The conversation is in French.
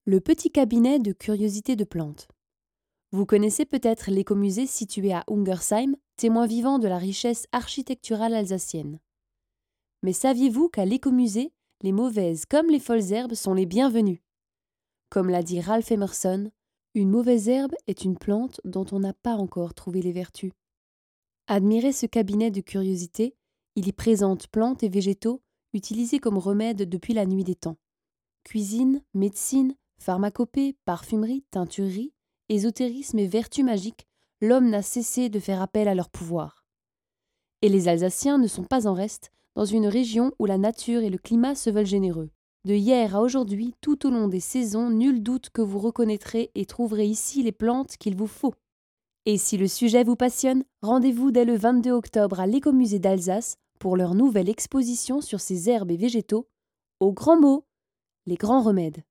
Le petit cabinet de curiosités de plantes. Vous connaissez peut-être l'écomusée situé à Ungersheim, témoin vivant de la richesse architecturale alsacienne. Mais saviez-vous qu'à l'écomusée, les mauvaises comme les folles herbes sont les bienvenues? Comme l'a dit Ralph Emerson, une mauvaise herbe est une plante dont on n'a pas encore trouvé les vertus. Admirez ce cabinet de curiosités, il y présente plantes et végétaux utilisés comme remèdes depuis la nuit des temps. Cuisine, médecine, pharmacopée, parfumerie, teinturerie, ésotérisme et vertus magiques, l'homme n'a cessé de faire appel à leur pouvoir. Et les Alsaciens ne sont pas en reste, dans une région où la nature et le climat se veulent généreux. De hier à aujourd'hui, tout au long des saisons, nul doute que vous reconnaîtrez et trouverez ici les plantes qu'il vous faut. Et si le sujet vous passionne, rendez-vous dès le 22 octobre à l'Écomusée d'Alsace pour leur nouvelle exposition sur ces herbes et végétaux. Au grand mot, les grands remèdes.